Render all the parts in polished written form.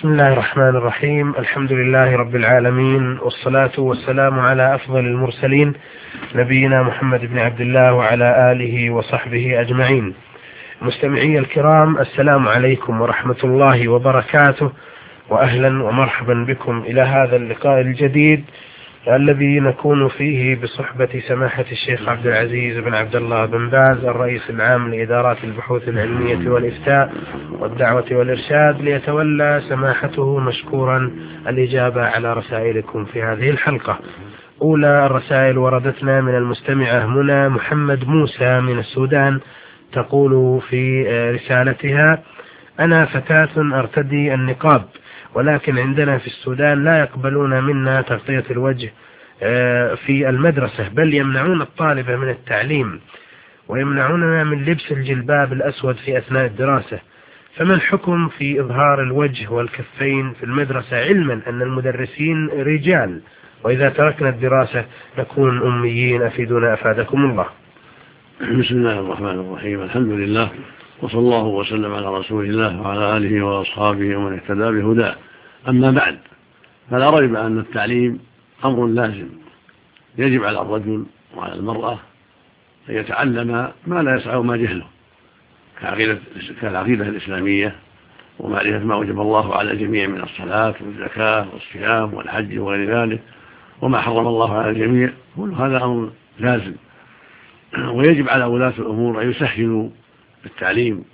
بسم الله الرحمن الرحيم. الحمد لله رب العالمين، والصلاة والسلام على أفضل المرسلين نبينا محمد بن عبد الله وعلى آله وصحبه أجمعين. مستمعي الكرام، السلام عليكم ورحمة الله وبركاته، وأهلا ومرحبا بكم إلى هذا اللقاء الجديد الذي نكون فيه بصحبة سماحة الشيخ عبد العزيز بن عبد الله بن باز، الرئيس العام لإدارات البحوث العلمية والإفتاء والدعوة والإرشاد، ليتولى سماحته مشكورا الإجابة على رسائلكم في هذه الحلقة. أولى الرسائل وردتنا من المستمعة منى محمد موسى من السودان، تقول في رسالتها: أنا فتاة أرتدي النقاب، ولكن عندنا في السودان لا يقبلون منا تغطية الوجه في المدرسة، بل يمنعون الطالبة من التعليم ويمنعوننا من لبس الجلباب الأسود في أثناء الدراسة. فما الحكم في إظهار الوجه والكفين في المدرسة، علما أن المدرسين رجال، وإذا تركنا الدراسة نكون أميين؟ أفيدونا أفادكم الله. بسم الله الرحمن الرحيم. الحمد لله، وصلى الله وسلم على رسول الله وعلى آله وأصحابه ومن اهتدى بهداه. أما بعد، فلا ريب أن التعليم أمر لازم، يجب على الرجل وعلى المرأة أن يتعلم ما لا يسعه ما جهله، كالعقيدة الإسلامية، ومعرفة ما وجب الله على الجميع من الصلاة والزكاة والصيام والحج وغير ذلك، وما حرم الله على الجميع. كل هذا أمر لازم، ويجب على ولاة الأمور أن يسهلوا التعليم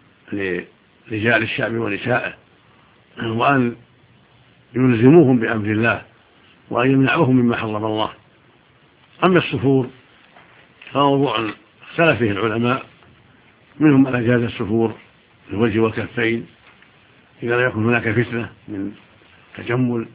لرجال الشعب ونسائه، وأن يلزموهم بأمر الله، وأن يمنعوهم مما حرم الله. أما السفور فموضوع اختلف فيه العلماء، منهم من أجاز السفور للوجه والكفين إذا لم يكن هناك فتنة من تجمل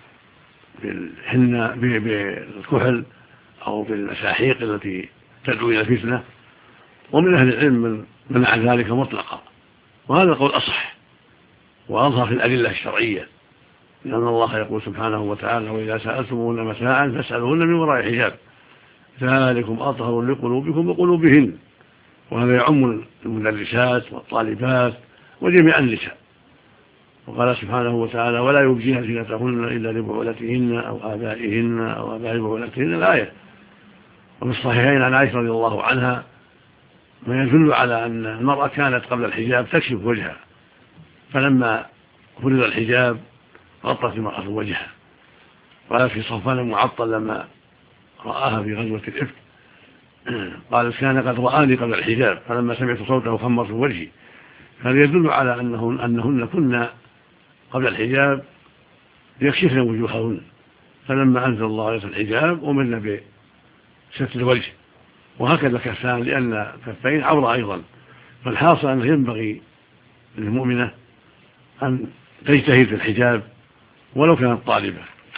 بالحنة بالكحل أو بالمساحيق التي تدعو إلى الفتنة، ومن أهل العلم من منع ذلك مطلقا، وهذا القول أصح وأظهر في الأدلة الشرعية، لأن الله يقول سبحانه وتعالى: وإذا سألتموهن متاعا فاسألوهن من وراء حجاب ذلكم أطهر لقلوبكم وقلوبهن. وهذا يعم المدرسات والطالبات وجميع النساء. وقال سبحانه وتعالى: ولا يبدين زينتهن إلا لبعولتهن أو آبائهن أو آباء بعولتهن، الآية. وفي الصحيحين عن عائشة رضي الله عنها ما يدل على أن المرأة كانت قبل الحجاب تكشف وجهها، فلما فرض الحجاب غطت المرأة وجهها. قال في صفوان المعطل لما رآها في غزوة الإفك قال: كان قد رآني قبل الحجاب، فلما سمعت صوته خمرت وجهي. هذا يدل على أنهن كنا قبل الحجاب يكشفن وجوههن، فلما أنزل الله آية الحجاب أمرنا بستر الوجه، وهكذا كفان، لأن كفين عورة أيضا. فالحاصل أنه ينبغي للمؤمنة أن تجتهد في الحجاب ولو كانت طالبة،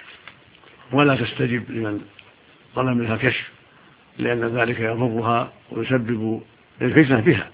ولا تستجب لمن طلب منها كشف، لأن ذلك يضرها ويسبب الفتنة بها.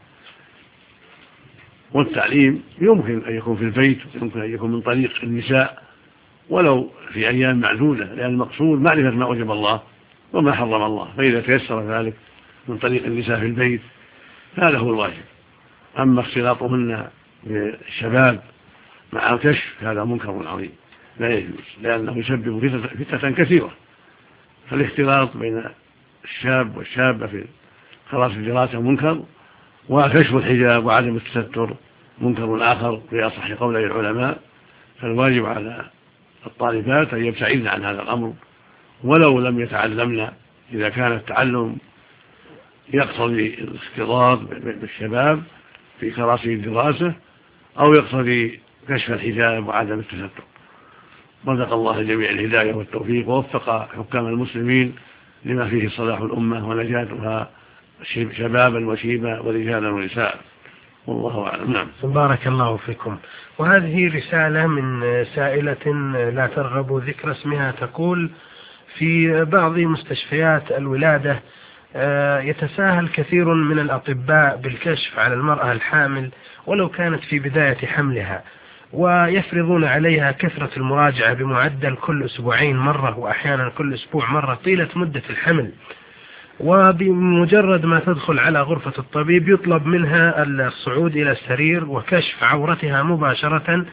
والتعليم يمكن أن يكون في البيت، ويمكن أن يكون من طريق النساء ولو في أيام معدودة، لأن المقصود معرفة ما وجب الله وما حرم الله، فإذا تيسر ذلك من طريق النساء في البيت هذا هو الواجب. أما اختلاطهن بالشباب مع الكشف هذا منكر عظيم لا يجوز، لأنه يسبب فتنة كثيرة. فالاختلاط بين الشاب والشابة في خلاص الدراسة منكر، وكشف الحجاب وعدم التستر منكر آخر في أصح قولي العلماء. فالواجب على الطالبات أن يبتعدن عن هذا الأمر ولو لم يتعلمن، إذا كان التعلم يقتضي الاختلاط بالشباب في كراسي الدراسة أو يقتضي كشف الحجاب وعدم التستر. رزق الله جميع الهداية والتوفيق، ووفق حكام المسلمين لما فيه صلاح الأمة ونجاتها شبابا وشيبا ورجالا ونساء، والله أعلم. نعم. بارك الله فيكم. وهذه رسالة من سائلة لا ترغب ذكر اسمها، تقول: في بعض مستشفيات الولادة يتساهل كثير من الأطباء بالكشف على المرأة الحامل ولو كانت في بداية حملها، ويفرضون عليها كثرة المراجعة بمعدل كل أسبوعين مرة، وأحيانا كل أسبوع مرة طيلة مدة الحمل. وبمجرد ما تدخل على غرفة الطبيب يطلب منها الصعود إلى السرير وكشف عورتها مباشرة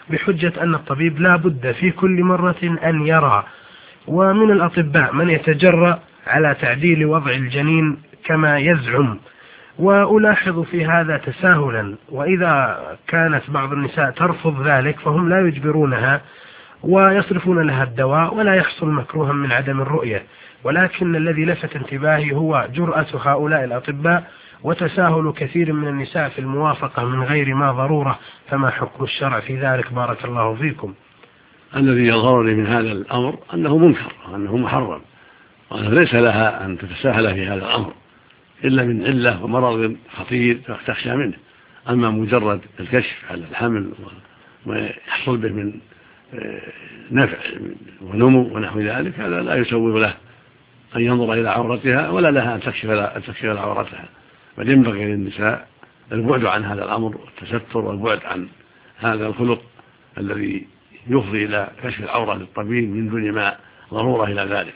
بحجة أن الطبيب لا بد في كل مرة أن يرى، ومن الأطباء من يتجرأ على تعديل وضع الجنين كما يزعم، وألاحظ في هذا تساهلا، وإذا كانت بعض النساء ترفض ذلك فهم لا يجبرونها ويصرفون لها الدواء ولا يحصل مكروها من عدم الرؤية. ولكن الذي لفت انتباهي هو جرأة هؤلاء الأطباء وتساهل كثير من النساء في الموافقة من غير ما ضرورة، فما حكم الشرع في ذلك؟ بارك الله فيكم. الذي يظهرني من هذا الأمر أنه منكر وأنه محرم، وأنه ليس لها أن تتساهل في هذا الأمر إلا من علة ومرض خطير تخشى منه. أما مجرد الكشف على الحمل وما يحصل به من نفع ونمو ونحو ذلك هذا لا يسوغ له أن ينظر إلى عورتها ولا لها أن تكشف عورتها، بل ينبغي للنساء البعد عن هذا الأمر والتستر والبعد عن هذا الخلق الذي يفضي إلى كشف العورة للطبيب من دون ما ضرورة إلى ذلك.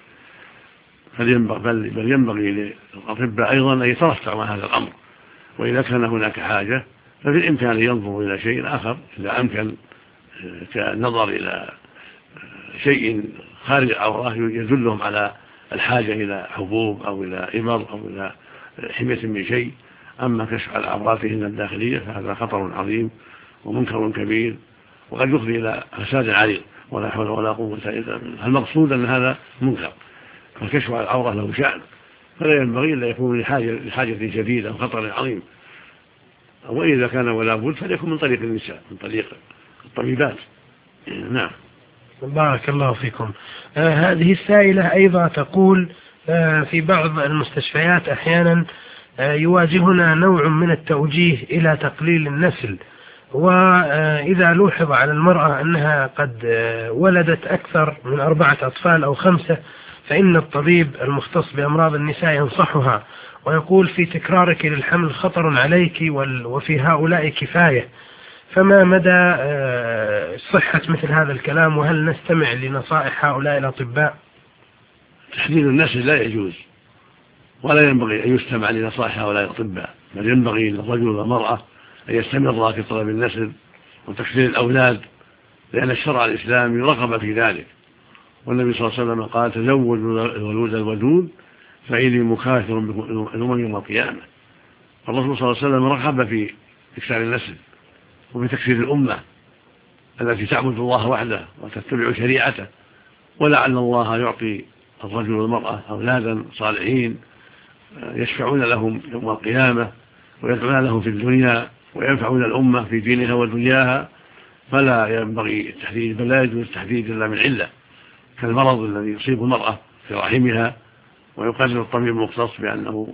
بل ينبغي للأطباء أيضا أن يترفعوا عن هذا الأمر، وإذا كان هناك حاجة ففي الإمكان أن ينظروا إلى شيء آخر إذا أمكن، كالنظر إلى شيء خارج العورة يدلهم على الحاجة إلى حبوب أو إلى إبر أو إلى حمية من شيء. أما كشف على عوراتهن الداخلية فهذا خطر عظيم ومنكر كبير وقد يفضي إلى فساد عريض ولا حول ولا قوة إلا بالله. المقصود أن هذا منكر، فالكشف على العورة له شأن، فلا ينبغي إلا يكون لحاجة شديدة أو خطر عظيم، وإذا كان ولا بد فليكن من طريق النساء، من طريق الطبيبات. نعم. بارك الله فيكم. هذه السائلة أيضا تقول في بعض المستشفيات أحيانا يواجهنا نوع من التوجيه إلى تقليل النسل، وإذا لوحظ على المرأة أنها قد ولدت أكثر من 4 أطفال أو 5 فإن الطبيب المختص بأمراض النساء ينصحها ويقول في تكرارك للحمل خطر عليك وفي هؤلاء كفاية، فما مدى صحة مثل هذا الكلام، وهل نستمع لنصائح هؤلاء الأطباء؟ تحديد النسل لا يجوز ولا ينبغي أن يستمع لنصائح هؤلاء الأطباء، بل ينبغي للرجل والمرأة أن يستمر في طلب النسل وتكثير الأولاد، لأن الشرع الإسلامي رغب في ذلك، والنبي صلى الله عليه وسلم قال تزوج الولود الودود فإني مكاثر بكم يوم القيامة. الرسول صلى الله عليه وسلم رغب في إكثار النسل وبتكثير الأمة التي تعبد الله وحده وتتبع شريعته، ولعل الله يعطي الرجل والمرأة أولادا صالحين يشفعون لهم يوم القيامة ويدعون لهم في الدنيا وينفعون الأمة في دينها ودنياها. فلا ينبغي التحديد، بل لا يجوز التحديد إلا من علة كالمرض الذي يصيب المرأة في رحمها ويقرر الطبيب المختص بأنه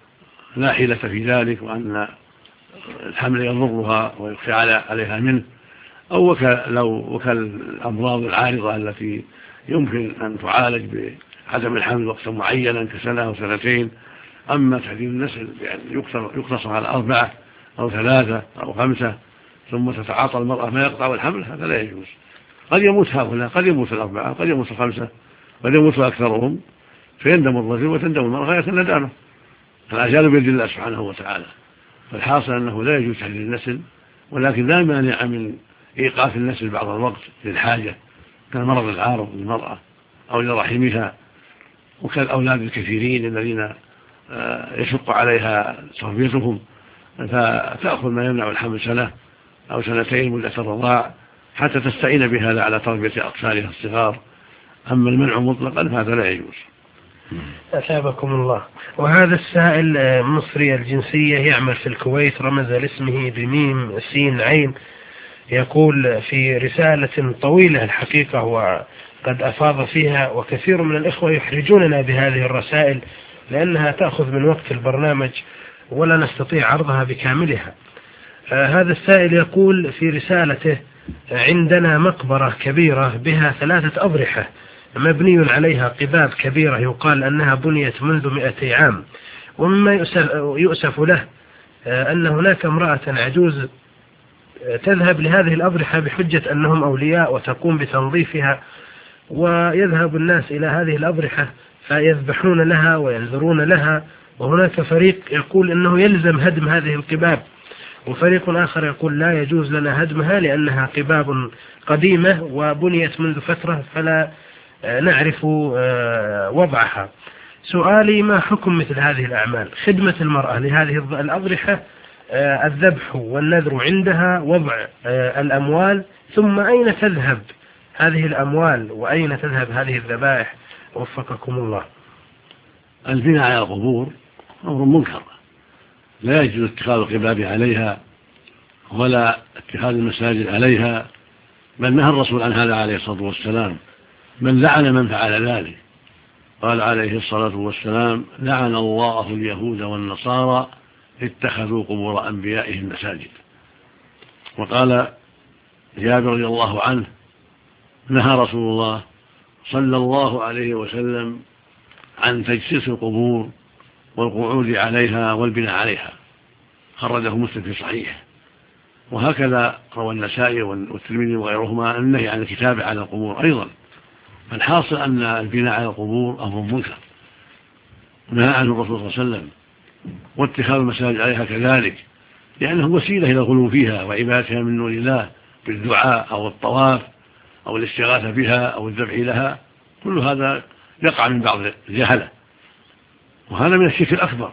لا حيلة في ذلك وأن الحمل يضرها ويخشى عليها منه، أو كالأمراض العارضة التي يمكن أن تعالج بعدم الحمل وقتا معينا كسنة أو 2 سنين. أما تحديد النسل بأن يقتصر على 4 أو 3 أو 5 ثم تتعاطى المرأة ما يقطع الحمل هذا لا يجوز. قد يموت هؤلاء، قد يموت 4، قد يموت 5، قد يموت أكثرهم، فيندم الرجل وتندم المرأة غاية الندامة. الأجال بيد الله سبحانه وتعالى. فالحاصل أنه لا يجوز تحديد النسل، ولكن لا مانع من إيقاف النسل بعض الوقت للحاجة كالمرض العارض للمرأة أو لرحمها، وكالأولاد الكثيرين الذين يشق عليها تربيتهم، فتأخذ ما يمنع الحمل 1 أو 2 سنين مدة الرضاع حتى تستعين بهذا على تربية أطفالها الصغار. أما المنع مطلقا فهذا لا يجوز. أثابكم الله. وهذا السائل مصري الجنسية يعمل في الكويت، رمز لاسمه بميم سين عين، يقول في رسالة طويلة الحقيقة وقد أفاض فيها، وكثير من الإخوة يحرجوننا بهذه الرسائل لأنها تأخذ من وقت البرنامج ولا نستطيع عرضها بكاملها. هذا السائل يقول في رسالته عندنا مقبرة كبيرة بها 3 أضرحة مبني عليها قباب كبيرة يقال أنها بنيت منذ 200 عام، ومما يؤسف له أن هناك امرأة عجوز تذهب لهذه الأضرحة بحجة أنهم أولياء وتقوم بتنظيفها، ويذهب الناس إلى هذه الأضرحة فيذبحون لها وينذرون لها، وهناك فريق يقول أنه يلزم هدم هذه القباب، وفريق آخر يقول لا يجوز لنا هدمها لأنها قباب قديمة وبنيت منذ فترة فلا نعرف وضعها. سؤالي: ما حكم مثل هذه الأعمال؟ خدمة المرأة لهذه الأضرحة، الذبح والنذر عندها، وضع الأموال، ثم أين تذهب هذه الأموال وأين تذهب هذه الذبائح؟ وفقكم الله. البناء على القبور أمر منكر، لا يجوز اتخاذ القباب عليها ولا اتخاذ المساجد عليها، بل نهى الرسول عن هذا عليه الصلاة والسلام، من لعن من فعل ذلك. قال عليه الصلاة والسلام: لعن الله اليهود والنصارى اتخذوا قبور أنبيائهم مساجد. وقال جابر رضي الله عنه: نهى رسول الله صلى الله عليه وسلم عن تجسيس القبور والقعود عليها والبناء عليها. خرجه مسلم في صحيح. وهكذا روى النسائي والترمذي وغيرهما النهي عن الكتابة على القبور أيضا. فالحاصل أن البناء على القبور أمر منكر نهى عنه الرسول صلى الله عليه وسلم، واتخاذ المساجد عليها كذلك، لأنه وسيلة إلى الغلو فيها وعبادتها من دون الله بالدعاء أو الطواف أو الاستغاثة بها أو الذبح لها. كل هذا يقع من بعض الجهلة، وهذا من الشرك الأكبر.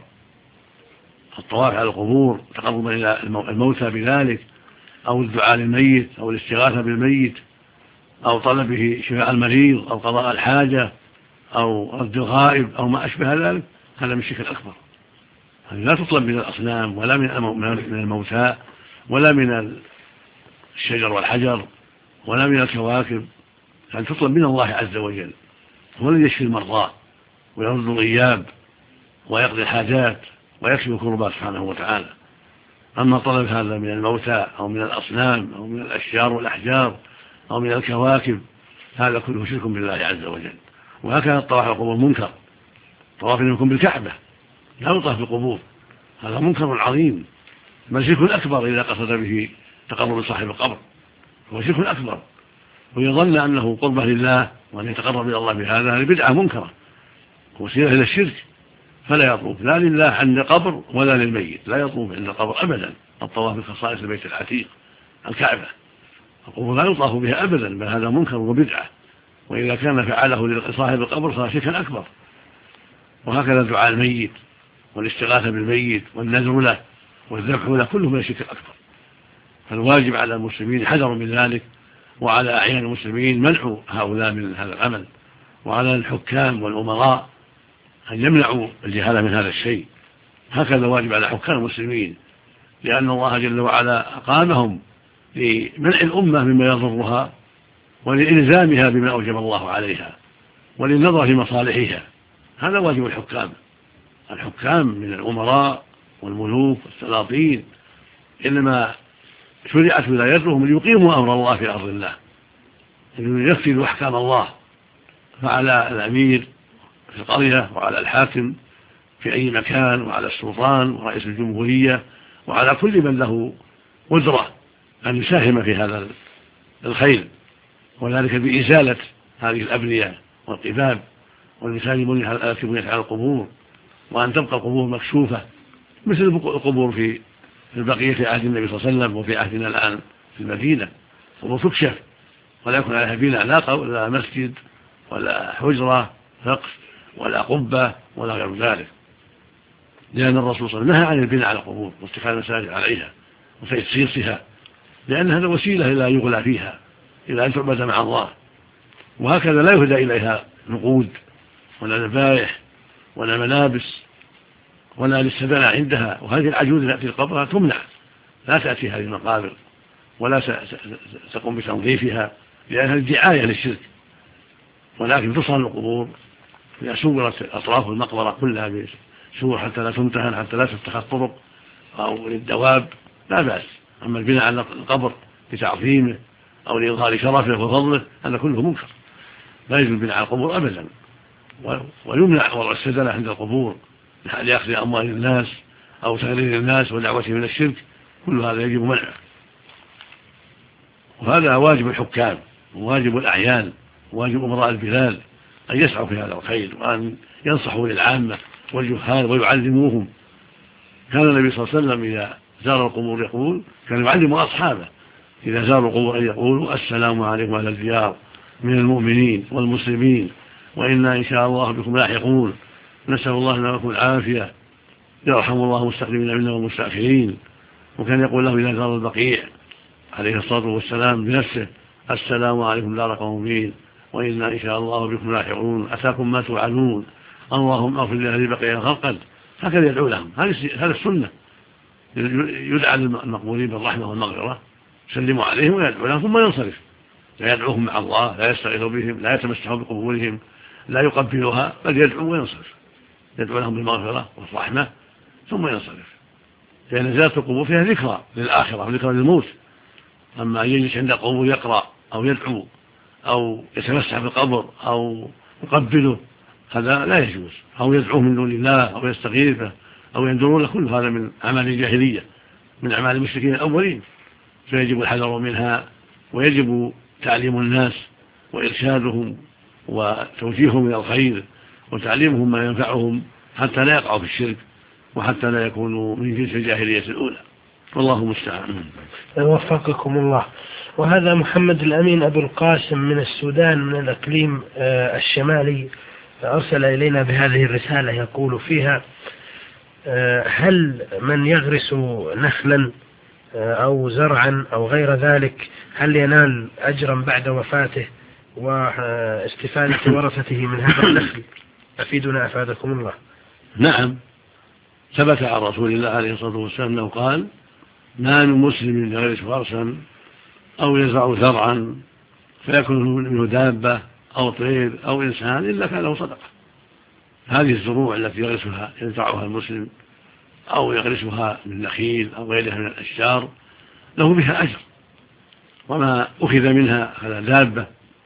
الطواف على القبور تقربا إلى الموتى بذلك، أو الدعاء للميت أو الاستغاثة بالميت أو طلبه شفاء المريض أو قضاء الحاجة أو رد الغائب أو ما أشبه ذلك، هذا من الشرك الأكبر. هذه لا تطلب من الأصنام ولا من الموتى ولا من الشجر والحجر ولا من الكواكب، يعني تطلب من الله عز وجل. هو الذي يشفي المرضى ويرد الغياب ويقضي الحاجات ويكشف الكربات سبحانه وتعالى. أما طلب هذا من الموتى أو من الأصنام أو من الأشجار والأحجار أو من الكواكب، هذا كله شرك بالله عز وجل. وهكذا الطواف على القبور منكر. طواف يكون بالكعبة، لا يطاف بالقبور، هذا منكر عظيم، بل شرك أكبر إذا قصد به تقرب صاحب القبر، هو شرك أكبر. ويظن أنه قربة لله وأن يتقرب إلى الله بهذا بدعة منكرة وسيلة إلى الشرك. فلا يطوف لا لله عند القبر ولا للميت، لا يطوف عند القبر أبدا. الطواف بخصائص البيت العتيق الكعبة، القبور لا يطاف بها أبدا، بل هذا منكر وبدعة، وإذا كان فعله لصاحب القبر صار شركا أكبر. وهكذا دعاء الميت والاستغاثة بالميت والنذر له والذبح له كله من الشرك الأكبر. فالواجب على المسلمين حذر من ذلك، وعلى أعيان المسلمين منع هؤلاء من هذا العمل، وعلى الحكام والأمراء أن يمنعوا الجهالة من هذا الشيء. هكذا واجب على حكام المسلمين، لأن الله جل وعلا أقامهم لمنع الأمة مما يضرها ولإلزامها بما أوجب الله عليها وللنظر في مصالحها. هذا واجب الحكام. الحكام من الأمراء والملوك والسلاطين إنما شرعت ولايتهم ليقيموا أمر الله في أرض الله، لينفذوا أحكام الله. فعلى الأمير في القرية وعلى الحاكم في أي مكان وعلى السلطان ورئيس الجمهورية وعلى كل من له قدرة أن يساهم في هذا الخير، وذلك بإزالة هذه الأبنية والقباب والمساجد التي بنيت على القبور، وأن تبقى القبور مكشوفة مثل القبور في البقية في عهد النبي صلى الله عليه وسلم وفي عهدنا الآن في المدينة. القبور تكشف ولا يكون عليها بناء لا مسجد ولا حجرة سقف ولا قبة ولا غير ذلك، لأن الرسول صلى الله عليه وسلم نهى عن البناء على القبور واتخاذ المساجد عليها وتجسيسها، لأن هذا وسيلة إلى يغلى فيها إلى أن تعبد مع الله. وهكذا لا يهدى إليها نقود ولا ذبائح ولا ملابس ولا للسبانة عندها. وهذه العجوز تأتي القبر تمنع، لا تأتي هذه المقابر ولا تقوم بتنظيفها لأنها الدعاية للشرك، ولكن تصل القبور إذا صورت أطراف المقبرة كلها بسور حتى لا تمتهن، حتى لا تتخذ طرق أو للدواب، لا بأس. أما البناء على القبر لتعظيمه أو لإظهار شرفه وفضله هذا كله منكر، لا يجوز البناء على القبور أبدا. ويمنع وضع السدنة عند القبور لأخذ أموال الناس أو تغرير الناس ودعوتهم من الشرك، كل هذا يجب منعه. وهذا واجب الحكام وواجب الأعيان وواجب أمراء البلاد أن يسعوا في هذا الخير وأن ينصحوا للعامة والجهال ويعلموهم. كان النبي صلى الله عليه وسلم إذا زار القبور يقول كان يعلم أصحابه إذا زاروا القبور أن يقولوا السلام عليكم أهل الديار من المؤمنين والمسلمين وإنا إن شاء الله بكم لاحقون نسأل الله لنا ولكم العافية يرحم الله المستقدمين منا والمستأخرين. وكان يقول له إذا زار البقيع عليه الصلاة والسلام بنفسه السلام عليكم دار قوم مؤمنين وإنا إن شاء الله بكم لاحقون أتاكم ما توعدون اللهم اغفر لأهل البقيع غرقا. هكذا هكذا يدعو لهم. هذا السنة يدعى المقبولين بالرحمة والمغفرة يسلموا عليهم ويدعو لهم ثم ينصرف لا يدعوهم مع الله لا يستغيث بهم لا يتمسح بقبورهم لا يقبلها بل يدعو وينصرف يدعو لهم بالمغفرة والرحمة ثم ينصرف. لأن زيارة القبور فيها ذكرى للآخرة وذكرى للموت. أما أن يجلس عند القبور يقرأ أو يدعو أو يتمسح بالقبر أو يقبله هذا لا يجوز أو يدعوه من دون الله أو يستغيثه أو يندروا له كل هذا من أعمال الجاهلية من أعمال المشركين الأولين فيجب الحذر منها ويجب تعليم الناس وإرشادهم وتوجيههم إلى الخير وتعليمهم ما ينفعهم حتى لا يقعوا في الشرك وحتى لا يكونوا من جنس الجاهلية الأولى والله المستعان. وفقكم الله. وهذا محمد الأمين أبو القاسم من السودان من الإقليم الشمالي أرسل إلينا بهذه الرسالة يقول فيها هل من يغرس نخلا أو زرعا أو غير ذلك هل ينال أجرا بعد وفاته واستفادة ورثته من هذا النخل؟ أفيدنا أفادكم الله. نعم ثبت عن رسول الله عليه الصلاة والسلام أنه قال ما من مسلم يغرس فرسا أو يزرع زرعا فيكون منه دابة أو طير أو إنسان إلا كان له صدقة. هذه الزروع التي يزرعها المسلم أو يغرسها من نخيل أو غيرها من الأشجار له بها أجر. وما أخذ منها على دابة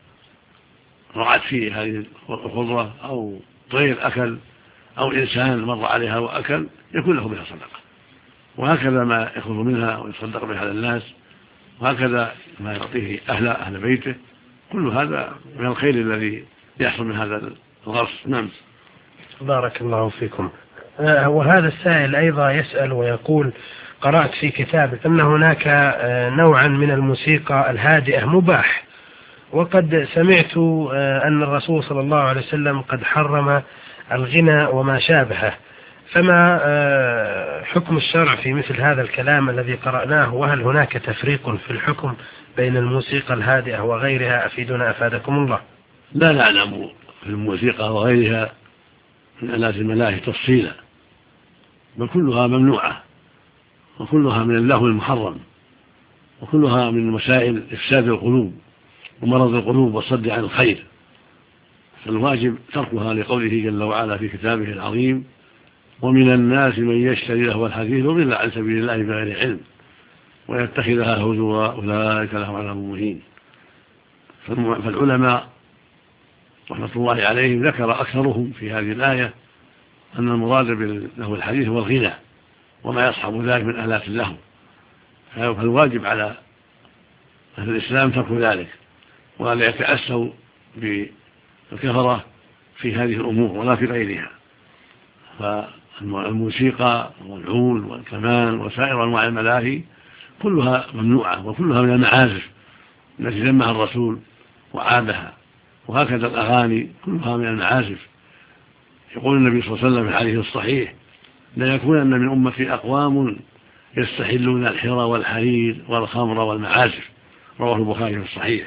رعت فيه هذه الخضرة أو طير أكل أو إنسان مر عليها وأكل يكون له بها صدقة. وهكذا ما يأخذ منها ويصدق بها على الناس وهكذا ما يعطيه أهل بيته كل هذا من الخير الذي يحصل من هذا الغرس. نعم بارك الله فيكم. وهذا السائل أيضا يسأل ويقول قرأت في كتاب أن هناك نوعا من الموسيقى الهادئة مباح وقد سمعت أن الرسول صلى الله عليه وسلم قد حرم الغنى وما شابهه فما حكم الشرع في مثل هذا الكلام الذي قرأناه وهل هناك تفريق في الحكم بين الموسيقى الهادئة وغيرها؟ أفيدنا أفادكم الله. لا نعلم في الموسيقى وغيرها من آلات الملاهي تفصيلا بل كلها ممنوعة وكلها من اللهو المحرم وكلها من مسائل إفساد القلوب ومرض القلوب والصد عن الخير فالواجب تركها لقوله جل وعلا في كتابه العظيم ومن الناس من يشتري لهو الحديث ويضل عن سبيل الله بغير علم ويتخذها هزوا أولئك لهم عذاب مهين. فالعلماء رحمة الله عليهم ذكر أكثرهم في هذه الآية أن المراد باللهو الحديث هو الغنى وما يصحب ذلك من آلات اللهو فالواجب على أهل الإسلام ترك ذلك ولا يتأسوا بالكفرة في هذه الأمور ولا في غيرها. فالموسيقى والعود والكمان وسائر أنواع الملاهي كلها ممنوعة وكلها من المعازف التي ذمها الرسول وعابها وهكذا الأغاني كلها من المعازف. يقول النبي صلى الله عليه وسلم في الحديث الصحيح لا يكونن من أمتي أقوام يستحلون الحرى والحرير والخمر والمعازف رواه البخاري في الصحيح.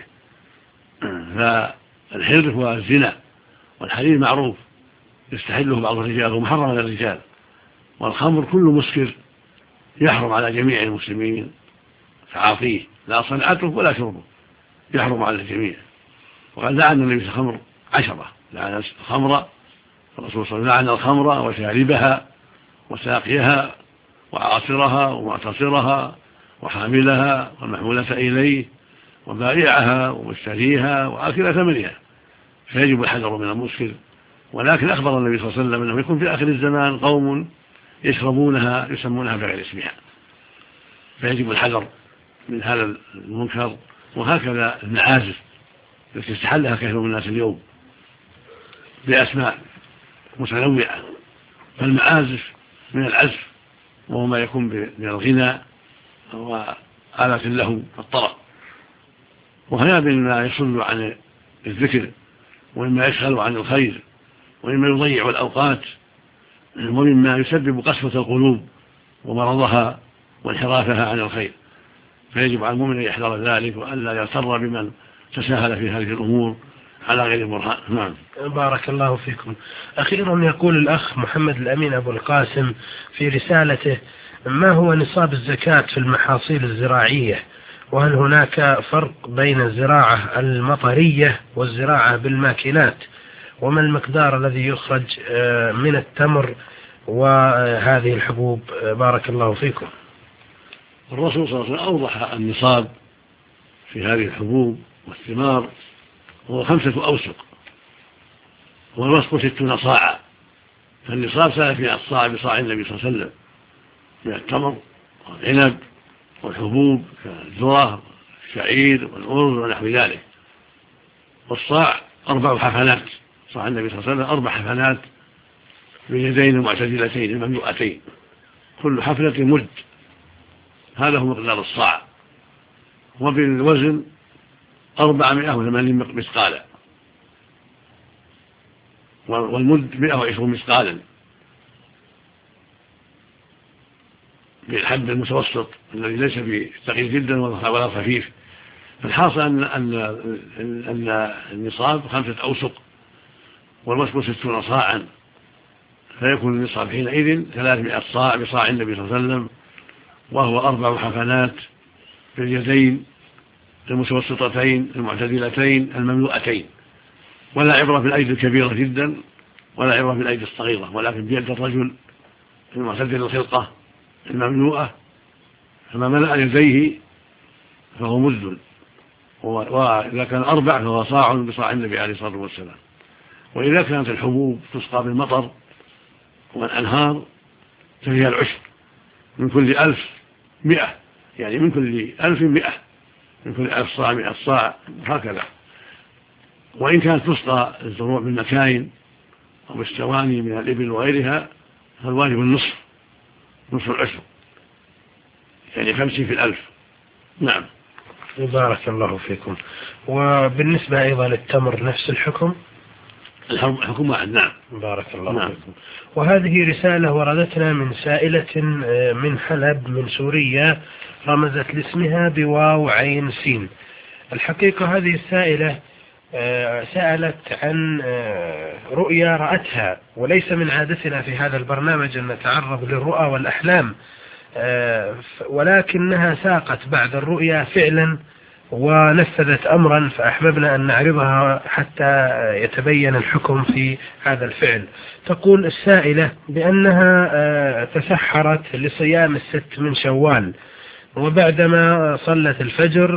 فالحر هو الزنا والحرير معروف يستحله بعض الرجال ومحرم على الرجال والخمر كل مسكر يحرم على جميع المسلمين تعاطيه لا صنعته ولا شربه يحرم على الجميع. وقد لعن النبي صلى الله عليه وسلم 10 لعن الخمر الرسول صلى الله عليه وسلم لعن الخمر وشاربها وساقيها وعاصرها ومعتصرها وحاملها والمحمولة إليه وبائعها ومشتريها وآكل ثمنها فيجب الحذر من المسكر. ولكن أخبر النبي صلى الله عليه وسلم أنه يكون في آخر الزمان قوم يشربونها يسمونها بغير اسمها فيجب الحذر من هذا المنكر. وهكذا المعازف التي استحلها كثير من الناس اليوم بأسماء متنوعة فالمعازف من العزف وهو ما يكون من الغنى وآلة له الطرب، وهذا مما يصد عن الذكر ومما يشغل عن الخير ومما يضيع الأوقات ومما يسبب قسوة القلوب ومرضها وانحرافها عن الخير. فيجب على المؤمن أن يحذر ذلك وألا يغتر بمن تساهل في هذه الأمور على غير برهان. نعم. بارك الله فيكم. أخيرا يقول الأخ محمد الأمين أبو القاسم في رسالته: ما هو نصاب الزكاة في المحاصيل الزراعية؟ وهل هناك فرق بين الزراعة المطرية والزراعة بالماكينات؟ وما المقدار الذي يخرج من التمر وهذه الحبوب؟ بارك الله فيكم. الرسول صلى الله عليه وسلم أوضح النصاب في هذه الحبوب والثمار هو 5 أوسق، والوسق 60 صاعا، فالنصاب سال في الصاع بصاع النبي صلى الله عليه وسلم من التمر والعنب والحبوب كالذرة والشعير والأرز ونحو ذلك. والصاع 4 حفنات، صاع النبي صلى الله عليه وسلم 4 حفنات باليدين المعتدلتين المملوءتين، كل حفنة مد، هذا هو مقدار الصاع. وبالوزن 480 مثقالا، والمد 120 مثقالا بالحد المتوسط الذي ليس بثقيل جدا ولا خفيف. فالحاصل أن النصاب 5 أوسق والوسق 60 صاعا، فيكون النصاب حينئذ 300 صاع بصاع النبي صلى الله عليه وسلم، وهو 4 حفنات باليدين المتوسطتين المعتدلتين المملوءتين. ولا عبرة بالأيدي الكبيرة جدا ولا عبرة بالأيدي الصغيرة، ولكن بيد الرجل المعتدل الخلقة المملوءة، فما ملأ يديه فهو مد، وإذا كان 4 فهو صاع بصاع النبي عليه الصلاة والسلام. وإذا كانت الحبوب تسقى بالمطر والأنهار فهي العشر، من كل 1000 100، يعني من كل 1000 100، من كل 1000 صاع 100 صاع، هكذا. وإن كانت تسقى الزروع بالمكاين أو بالسواني من الإبل وغيرها فالواجب النصف، نصف العشر، يعني 50 في 1000. نعم. بارك الله فيكم. وبالنسبة أيضا للتمر نفس الحكم؟ الحكم واحد. نعم. بارك الله فيكم. وهذه رسالة وردتنا من سائلة من حلب من سوريا، رمزت لاسمها بواو عين سين. الحقيقة هذه السائلة سألت عن رؤيا رأتها، وليس من عادتنا في هذا البرنامج أن نتعرض للرؤى والأحلام، ولكنها ساقت بعد الرؤيا فعلا ونفذت أمرا، فأحببنا أن نعرضها حتى يتبين الحكم في هذا الفعل. تقول السائلة بأنها تسحرت لصيام 6 من شوال، وبعدما صلت الفجر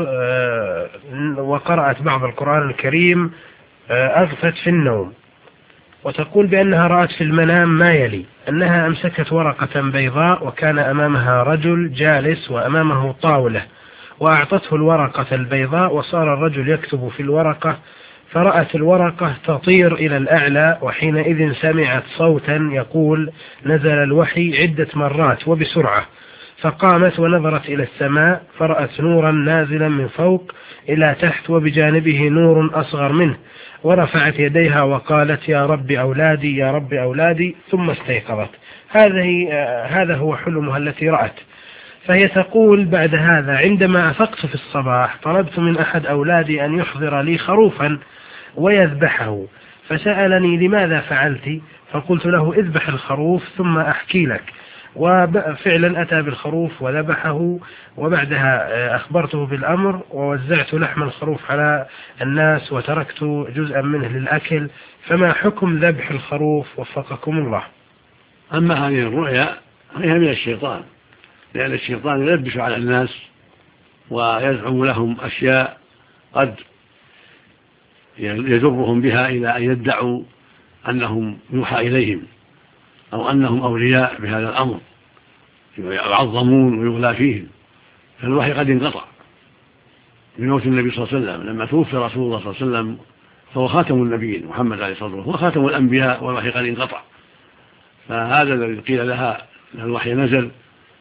وقرأت بعض القرآن الكريم أغفت في النوم. وتقول بأنها رأت في المنام ما يلي: أنها أمسكت ورقة بيضاء وكان أمامها رجل جالس وأمامه طاولة، وأعطته الورقة البيضاء وصار الرجل يكتب في الورقة، فرأت الورقة تطير إلى الأعلى، وحينئذ سمعت صوتا يقول: نزل الوحي عدة مرات وبسرعة. فقامت ونظرت إلى السماء فرأت نورا نازلا من فوق إلى تحت وبجانبه نور أصغر منه، ورفعت يديها وقالت: يا رب أولادي يا رب أولادي، ثم استيقظت. هذا هو حلمها التي رأت. فهي تقول بعد هذا: عندما أفقت في الصباح طلبت من أحد أولادي أن يحضر لي خروفا ويذبحه، فسألني: لماذا فعلت؟ فقلت له: اذبح الخروف ثم أحكي لك. وفعلا أتى بالخروف وذبحه، وبعدها أخبرته بالأمر ووزعت لحم الخروف على الناس وتركت جزءا منه للأكل. فما حكم ذبح الخروف وفقكم الله؟ أما هذه الرؤيا هي من الشيطان، لأن الشيطان يلبس على الناس ويزعم لهم أشياء قد يجرهم بها إلى أن يدعوا أنهم يوحى إليهم أو أنهم أولياء بهذا الأمر، يعظمون ويغلى فيهم. فالوحي قد انقطع بموت النبي صلى الله عليه وسلم. لما توفي رسول الله صلى الله عليه وسلم فهو خاتم النبيين، محمد عليه الصلاة والسلام هو خاتم الأنبياء، والوحي قد انقطع. فهذا الذي قيل لها أن الوحي نزل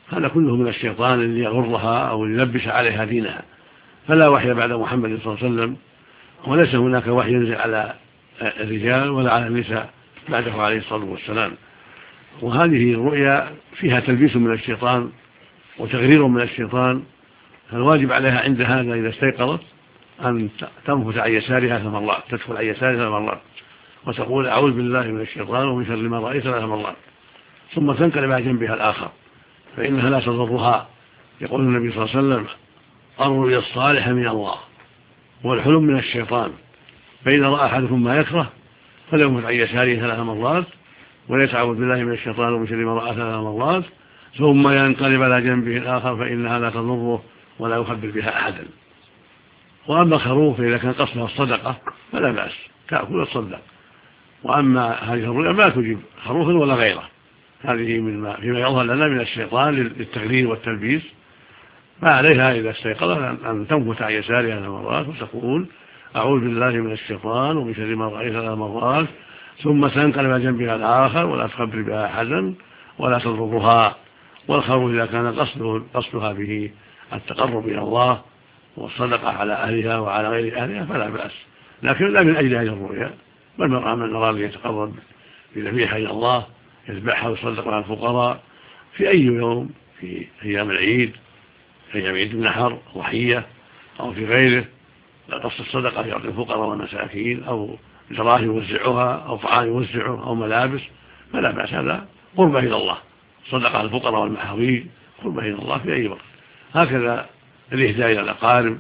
هذا كله من الشيطان اللي يغرها أو يلبس عليها دينها. فلا وحي بعد محمد صلى الله عليه وسلم، وليس هناك وحي ينزل على الرجال ولا على النساء بعده عليه الصلاة والسلام. وهذه الرؤيا فيها تلبيس من الشيطان وتغرير من الشيطان، فالواجب عليها عند هذا إذا استيقظت أن تنفث عن يسارها 3 مرات، تدخل عن يسارها 3 مرات وتقول أعوذ بالله من الشيطان ومن شر ما رأيت 3 مرات، ثم تنقلب على جنبها الآخر فإنها لا تضرها. يقول النبي صلى الله عليه وسلم الرؤيا الصالحة من الله والحلم من الشيطان، فإذا رأى أحدكم ما يكره فلينفث عن يساره 3 مرات وليتعوذ بالله من الشيطان ومن شر ما رأى 3 مرات ثم ينقلب على جنبه الآخر فإنها لا تضره ولا يخبر بها أحدا. وأما الخروف فإذا كان قصدها الصدقة فلا بأس، تأكل وتصدق. وأما هذه الرؤيا ما تجيب خروف ولا غيره، هذه فيما يظهر لنا من الشيطان للتغرير والتلبيس. ما عليها إذا استيقظت أن تنفث عن يسارها 3 مرات وتقول أعوذ بالله من الشيطان ومن شر ما رأيت 3 مرات ثم تنقلب على جنبها الآخر ولا تخبر بها أحدا ولا تضرها. والخروف إذا كان قصدها به التقرب إلى الله والصدقة على أهلها وعلى غير أهلها فلا بأس، لكن لا من أجل هذه الرؤيا، بل من أراد يتقرب بذبيحة إلى الله يذبحها ويصدق على الفقراء في أي يوم، في أيام العيد، في أيام عيد النحر ضحية أو في غيره، لا قصد الصدقة يعطي الفقراء والمساكين أو دراهم يوزعها أو طعام يوزعه أو ملابس فلا بأس، هذا قربة إلى الله، صدقة على الفقراء والمحاويج قربة إلى الله في أي وقت. هكذا الإهداء إلى الأقارب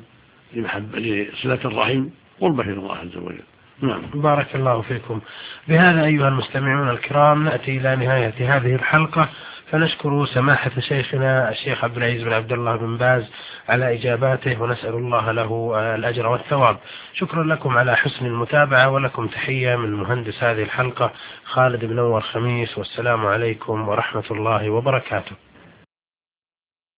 لصلة الرحم قربة إلى الله عز وجل. نعم. بارك الله فيكم. بهذا أيها المستمعون الكرام نأتي إلى نهاية هذه الحلقة، فنشكر سماحة شيخنا الشيخ عبد العزيز بن عبد الله بن باز على إجاباته، ونسأل الله له الأجر والثواب. شكرا لكم على حسن المتابعة، ولكم تحية من مهندس هذه الحلقة خالد بن نور خميس، والسلام عليكم ورحمة الله وبركاته.